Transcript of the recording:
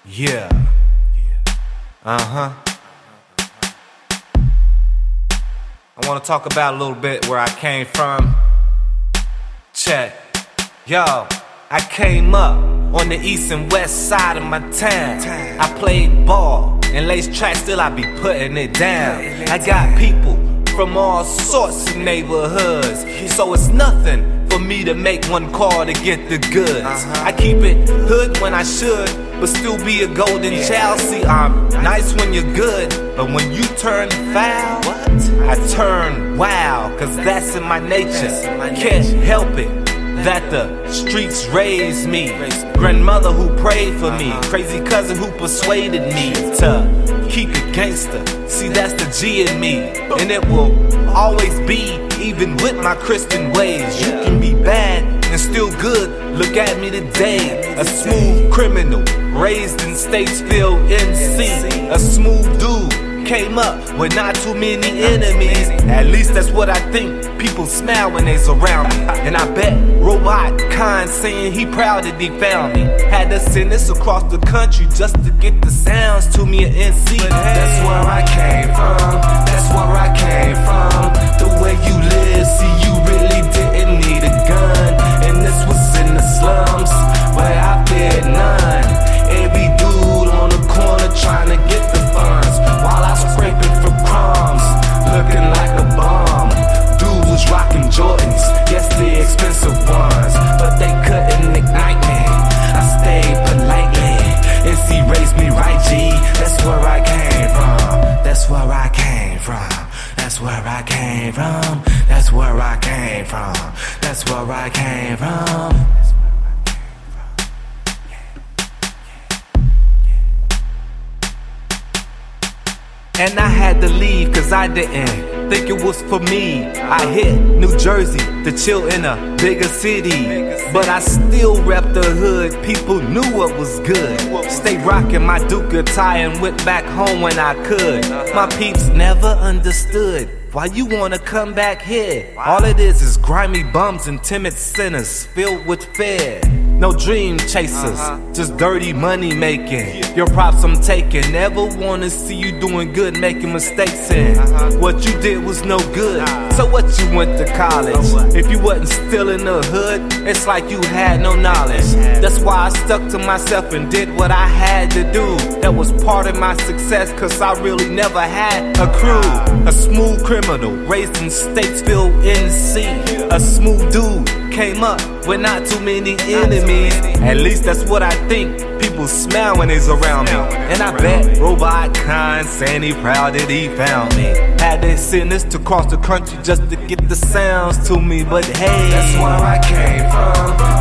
Yeah. I want to talk about a little bit where I came from. Check. Yo, I came up on the east and west side of my town. I played ball and laced track, still I be putting it down. I got people from all sorts of neighborhoods, so it's nothing for me to make one call to get the goods. I keep it hood when I should, but still be a golden child. See, I'm nice when you're good, but when you turn foul, I turn wild, cause that's in my nature. Can't help it that the streets raised me. Grandmother who prayed for me, crazy cousin who persuaded me to keep it gangster. See, that's the G in me, and it will always be, even with my Christian ways. You can be bad and still good. Look at me today, a smooth criminal raised in Statesville, NC. A smooth dude, came up with not too many enemies. At least that's what I think. People smile when they surround me, and I bet Robot Khan saying he proud that he found me. Had to send this across the country just to get the sounds to me at NC. That's where I came from. That's where I came from. The way you live, see, you really didn't need a gun, and this was in the slums where I feared none. Every dude on the corner trying to get the funds, while I was scraping for crumbs, looking like a bum. Dudes was rocking Jordans, yes, the expensive ones, but they couldn't ignite me. I stayed politely, NC raised me right, G. That's where I came from. That's where I came from. That's where I came from. That's where I came from. That's where I came from. And I had to leave cause I didn't think it was for me. I hit New Jersey to chill in a bigger city, but I still rep the hood. People knew what was good. Stay rocking my Duke tie and went back home when I could. My peeps never understood why you wanna come back here. All it is grimy bums and timid sinners filled with fear. No dream chasers, just dirty money making. Your props I'm taking, never wanna see you doing good, making mistakes in. What you did was no good, so what you went to college? If you wasn't still in the hood, it's like you had no knowledge. That's why I stuck to myself and did what I had to do. That was part of my success, cause I really never had a crew. A smooth criminal, raised in Statesville, NC. A smooth dude, came up with not too many enemies. At least that's what I think. People smile when they's around me, and I bet Robot Khan saying he proud that he found me. Had to send this to cross the country just to get the sounds to me, but hey, that's where I came from.